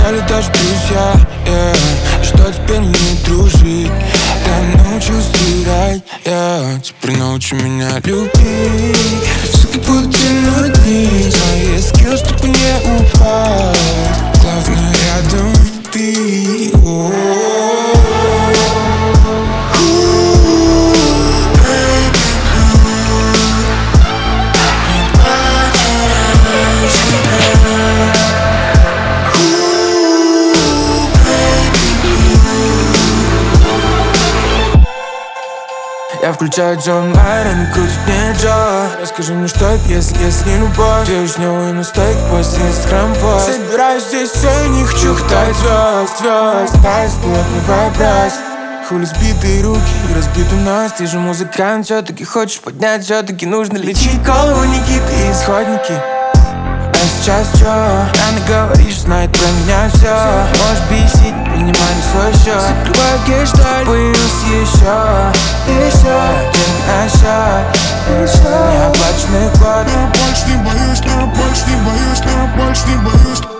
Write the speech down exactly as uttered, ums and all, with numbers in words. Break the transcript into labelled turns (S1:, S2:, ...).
S1: стали даже друзья, yeah. И что теперь не дружить? Я научусь терять, yeah. Теперь научи меня любить. Высокий путь тянуть вниз, а есть скилл, чтобы не упасть. Главное рядом ты, oh. Я включаю Джон Майрон, крутит мне Джо. Расскажи мне, что это, если, если не любовь. Вишневый настойк после инстаграм-пост. Собираюсь здесь все, не хочу хватать звезд, звезд. Пальцы, ты отмывай брось. Хули сбитые руки, разбитый нос. Ты же музыкант, все-таки хочешь поднять. Все-таки нужно лечить голову, Никиты, исходники. А сейчас чё? Рано говоришь, знает про меня все. Можешь бесить, принимай на свой счет. Закрывай гештальт, появился еще, еще один на счет, еще неоплаченный год.
S2: Я больше не боюсь, я больше не боюсь, я больше не боюсь.